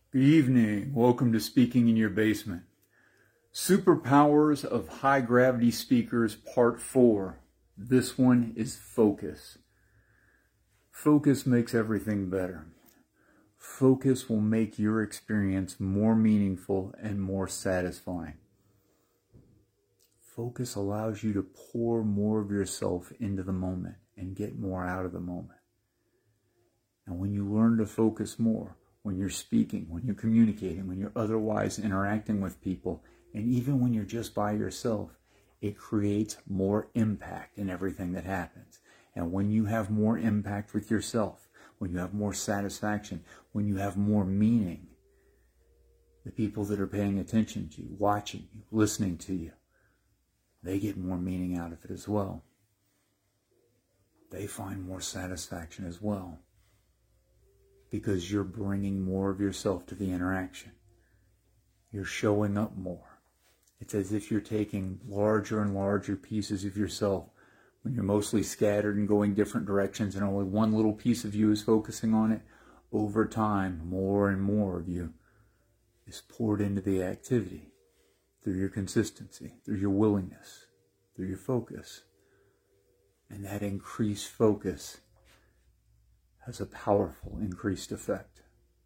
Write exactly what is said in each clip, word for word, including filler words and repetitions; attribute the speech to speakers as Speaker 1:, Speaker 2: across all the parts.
Speaker 1: Good evening. Welcome to Speaking in Your Basement. Superpowers of High Gravity Speakers Part four. This one is focus. Focus makes everything better. Focus will make your experience more meaningful and more satisfying. Focus allows you to pour more of yourself into the moment and get more out of the moment. And when you learn to focus more, when you're speaking, when you're communicating, when you're otherwise interacting with people, and even when you're just by yourself, it creates more impact in everything that happens. And when you have more impact with yourself, when you have more satisfaction, when you have more meaning, the people that are paying attention to you, watching you, listening to you, they get more meaning out of it as well. They find more satisfaction as well, because you're bringing more of yourself to the interaction. You're showing up more. It's as if you're taking larger and larger pieces of yourself when you're mostly scattered and going different directions and only one little piece of you is focusing on it. Over time, more and more of you is poured into the activity through your consistency, through your willingness, through your focus. And that increased focus has a powerful increased effect.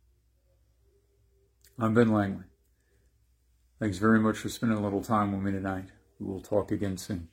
Speaker 1: I'm Ben Langley. Thanks very much for spending a little time with me tonight. We will talk again soon.